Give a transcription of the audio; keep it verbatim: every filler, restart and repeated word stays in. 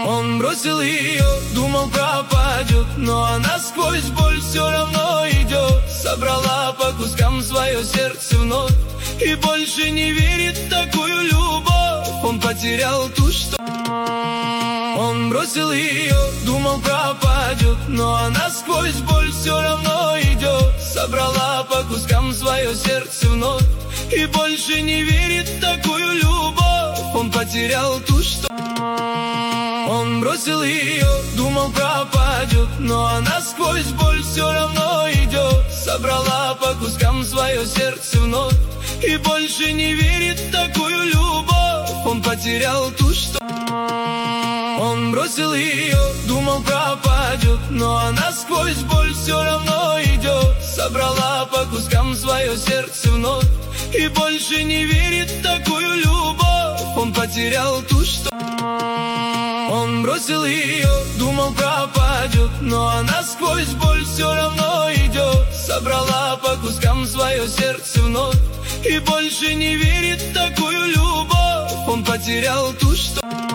Он бросил ее, думал пропадет, но она сквозь боль все равно идет. Собрала по кускам свое сердце вновь и больше не верит в такую любовь. Он потерял ту, что... Он бросил ее, думал пропадет, но она сквозь боль все равно идет. Собрала по кускам свое сердце вновь и больше не верит в такую любовь. Он потерял ту, что... Он бросил ее, думал пропадет, но она сквозь боль все равно идет. Собрала по кускам свое сердце вновь и больше не верит в такую любовь. Он потерял ту, что... Он бросил ее, думал пропадет, но она сквозь боль все равно идет. Собрала по кускам свое сердце вновь и больше не верит в такую любовь. Он потерял ту, что... Он бросил ее, думал пропадет, но она сквозь боль все равно идет. Собрала по кускам свое сердце вновь и больше не верит в такую любовь. Он потерял ту, что...